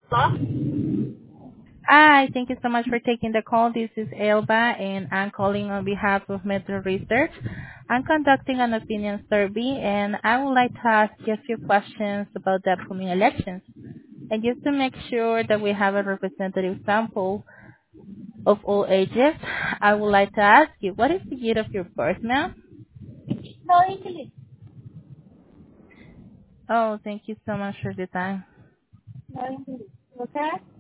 Hello? Hi, thank you so much for taking the call. This is Elba, and I'm calling on behalf of Metro Research. I'm conducting an opinion survey, and I would like to ask you a few questions about the upcoming elections. And just to make sure that we have a representative sample of all ages, I would like to ask you, what is the year of your birth, ma'am? No English. Oh, thank you so much for the time. No English. Okay?